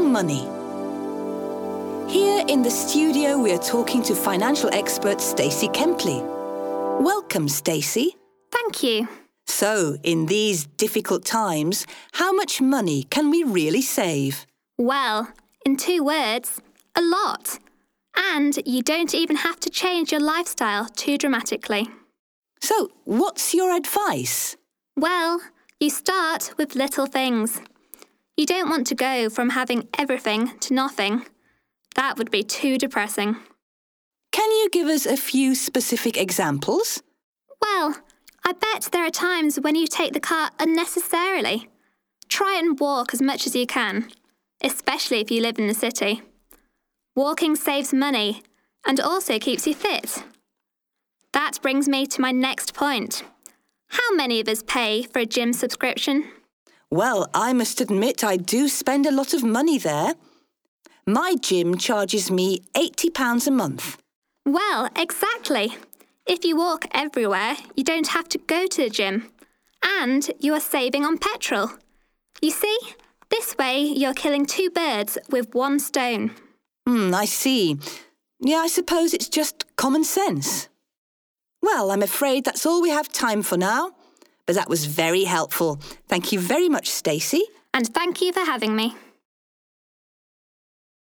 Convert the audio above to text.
money. Here in the studio, we are talking to financial expert Stacey Kempley. Welcome, Stacey. Thank you. So, in these difficult times, how much money can we really save? Well, in 2 words, a lot. And you don't even have to change your lifestyle too dramatically. So, what's your advice? Well, you start with little things. You don't want to go from having everything to nothing. That would be too depressing. Can you give us a few specific examples? Well, I bet there are times when you take the car unnecessarily. Try and walk as much as you can, especially if you live in the city. Walking saves money and also keeps you fit. That brings me to my next point. How many of us pay for a gym subscription? Well, I must admit I do spend a lot of money there. My gym charges me £80 a month. Well, exactly. If you walk everywhere, you don't have to go to the gym. And you are saving on petrol. You see, this way you're killing 2 birds with 1 stone. I see. Yeah, I suppose it's just common sense. Well, I'm afraid that's all we have time for now. But that was very helpful. Thank you very much, Stacey. And thank you for having me.